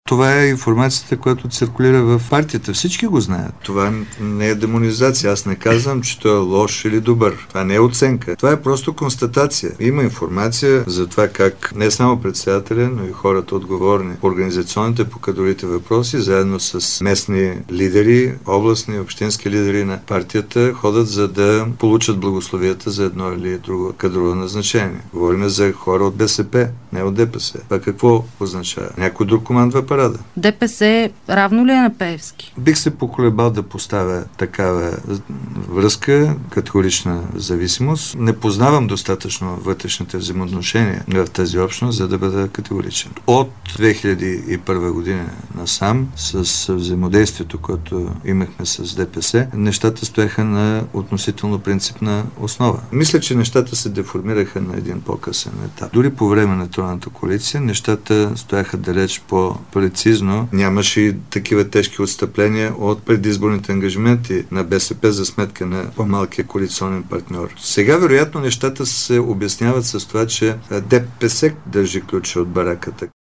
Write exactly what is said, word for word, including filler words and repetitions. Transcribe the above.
Това е информацията, която циркулира в партията. Всички го знаят. Това не е демонизация. Аз не казвам, че той е лош или добър. Това не е оценка. Това е просто констатация. Има информация за това как не само председателя, но и хората отговорни по организационните, по кадровите въпроси, заедно с местни лидери, областни, общински лидери на партията, ходят за да получат благословията за едно или друго кадрово назначение. Говорим за хора от БСП, не от ДПС. Това какво означава? Някой друг командва парада. ДПС равно ли е на Пеевски? Бих се поколебал да поставя такава връзка, категорична зависимост. Не познавам достатъчно вътрешните взаимоотношения в тази общност, за да бъда категоричен. От две хиляди и първа година насам, с взаимодействието, което имахме с ДПС, нещата стояха на относително принципна основа. Мисля, че нещата се деформираха на един по-късен етап. Дори по време на Тройната коалиция, нещата стояха далеч по-прецизно. Нямаше и такива тежки отстъпления от предизборните ангажименти на БСП за сметка на по-малкия коалиционен партньор. Сега, вероятно, нещата се обясняват с това, че ДПС държи ключа от бараката.